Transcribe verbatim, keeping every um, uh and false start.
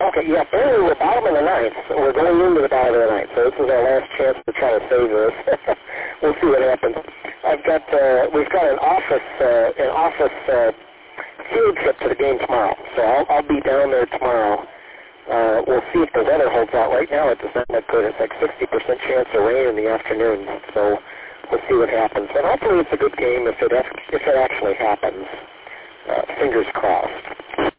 Okay, yeah, barely we're bottom of the ninth. So we're going into the bottom of the ninth, so this is our last chance to try to save this. We'll see what happens. I've got, uh, we've got an office, uh, an office uh, field trip to the game tomorrow, so I'll, I'll be down there tomorrow. Uh, we'll see if the weather holds out. Right now it does not look good. It's like sixty percent chance of rain in the afternoon, so we'll see what happens. But hopefully it's a good game if it, if it actually happens. Uh, fingers crossed.